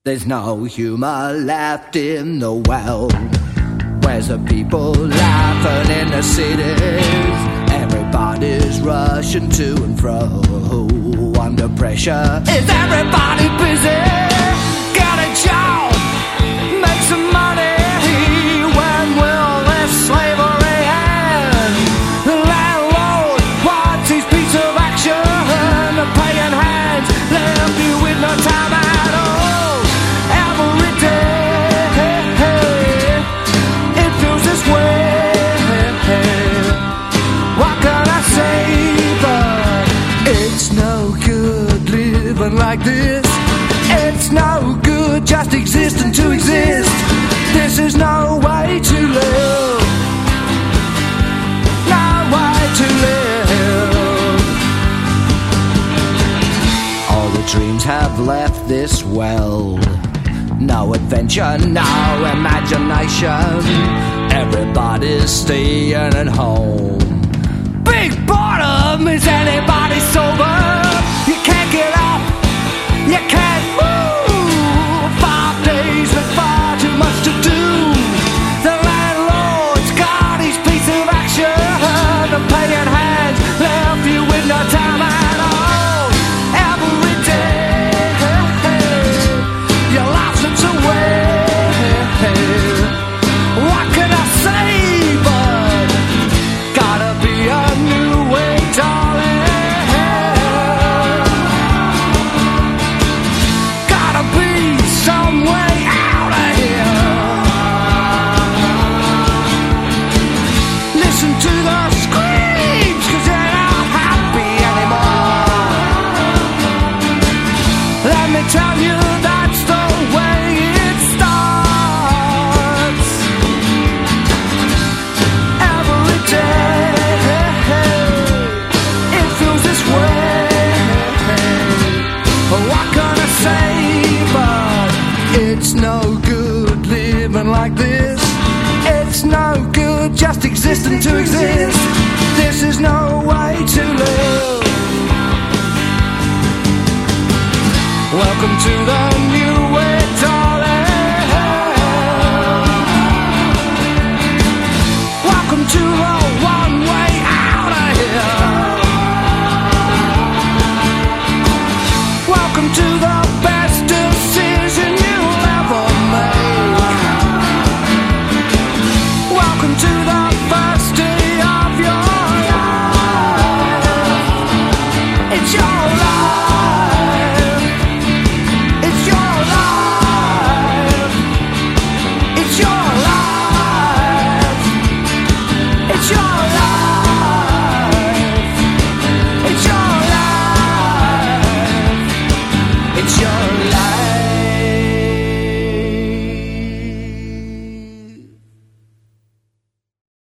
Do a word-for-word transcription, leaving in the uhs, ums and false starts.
There's no humour left in the world. Where's the people laughing in the cities? Everybody's rushing to and fro under pressure. Is everybody busy? Got a job, make some money. When will this slavery end? The landlord wants his piece of action. The paying hands left you with no time at all. Every day it feels this way. What can I say? But it's no good living like this. It's no good just existing to exist. This is no way to live. No way to live. All the dreams have left this world. No adventure, no imagination. Everybody's staying at home. Big boredom, is anybody sober? You can't get up, you can't move. Five days with far too much to do. The landlord's got his piece of action. The paying hands left you with no time at all. Every day your life slips away. What can I say? But gotta be a new way, darling. Gotta be some way out of here. Listen to the screams, 'cause they're not happy anymore. Let me tell you, that's the way it starts. Every day it feels this way. What can I say? But it's no good living like this. It's no good just existing to exist. This is no way to live. Welcome to the